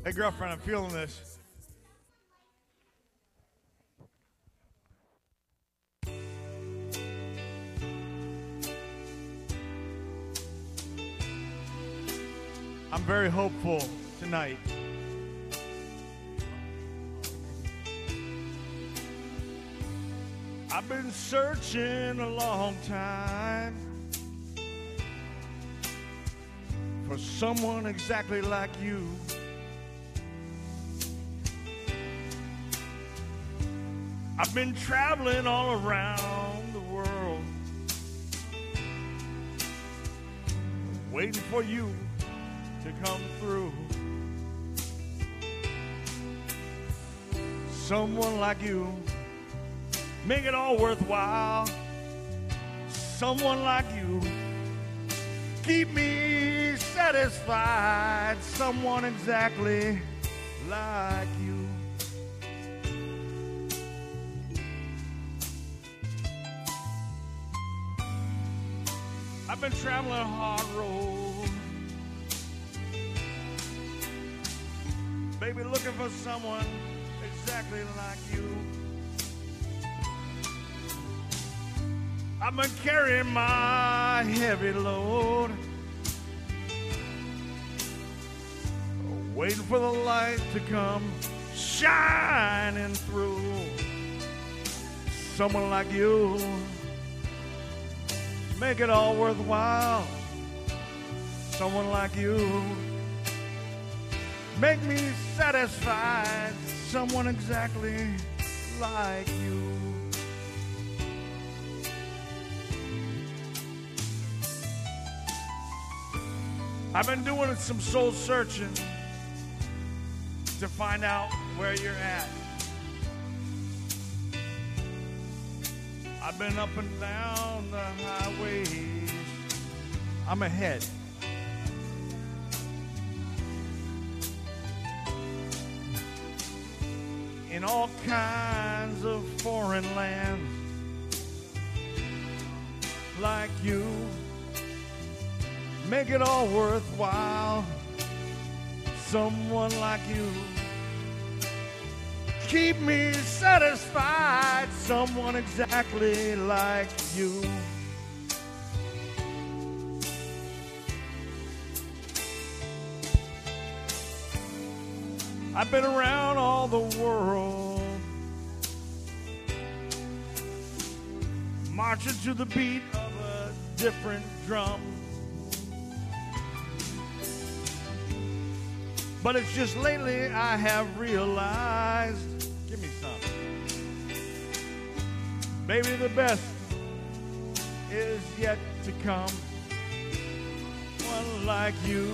Hey, girlfriend, I'm feeling this. I'm very hopeful tonight. I've been searching a long time for someone exactly like you. I've been traveling all around the world, waiting for you to come through. Someone like you, make it all worthwhile. Someone like you, keep me satisfied. Someone exactly like you. I've been traveling a hard road, baby, looking for someone exactly like you. I've been carrying my heavy load, waiting for the light to come shining through. Someone like you, make it all worthwhile. Someone like you, make me satisfied. Someone exactly like you. I've been doing some soul searching to find out where you're at. I've been up and down the highways. I'm ahead. In all kinds of foreign lands, like you, make it all worthwhile. Someone like you, keep me satisfied. Someone exactly like you. I've been around all the world, marching to the beat of a different drum. But it's just lately I have realized, give me some, baby, the best is yet to come. One like you,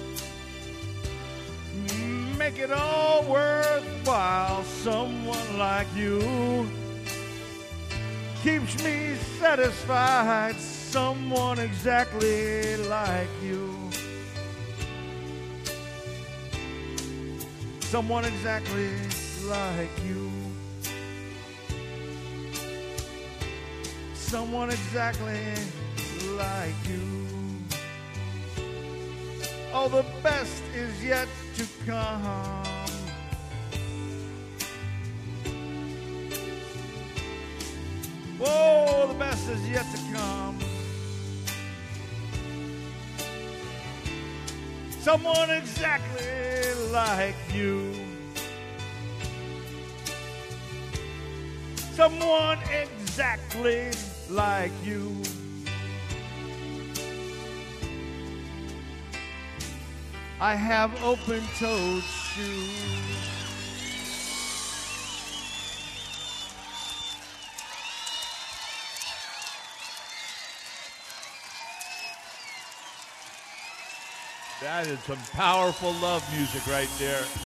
make it all worthwhile. Someone like you keeps me satisfied. Someone exactly like you. Someone exactly like you. Someone exactly like you. Oh, the best is yet to come. Oh, the best is yet to come. Someone exactly like you. Someone exactly like you. I have open-toed shoes. That is some powerful love music right there.